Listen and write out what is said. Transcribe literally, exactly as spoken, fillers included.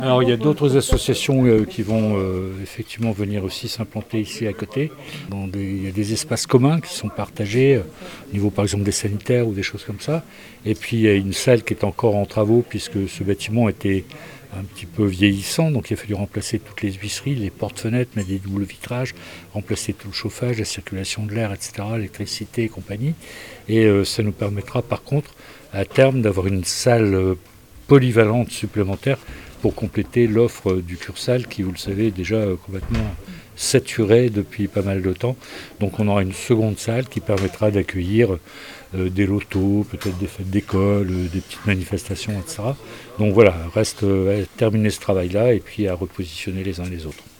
Alors il y a d'autres associations euh, qui vont euh, effectivement venir aussi s'implanter ici à côté. Dans des- il y a des espaces communs qui sont partagés euh, au niveau par exemple des sanitaires ou des choses comme ça. Et puis il y a une salle qui est encore en travaux puisque ce bâtiment était un petit peu vieillissant, donc il a fallu remplacer toutes les huisseries, les portes-fenêtres, mettre des doubles vitrages, remplacer tout le chauffage, la circulation de l'air, et cetera, l'électricité et compagnie. Et euh, ça nous permettra par contre à terme d'avoir une salle euh, polyvalente supplémentaire pour compléter l'offre du Cursal qui, vous le savez, est déjà complètement saturée depuis pas mal de temps. Donc on aura une seconde salle qui permettra d'accueillir euh, des lotos, peut-être des fêtes d'école, euh, des petites manifestations, et cetera. Donc voilà, reste euh, à terminer ce travail-là et puis à repositionner les uns les autres.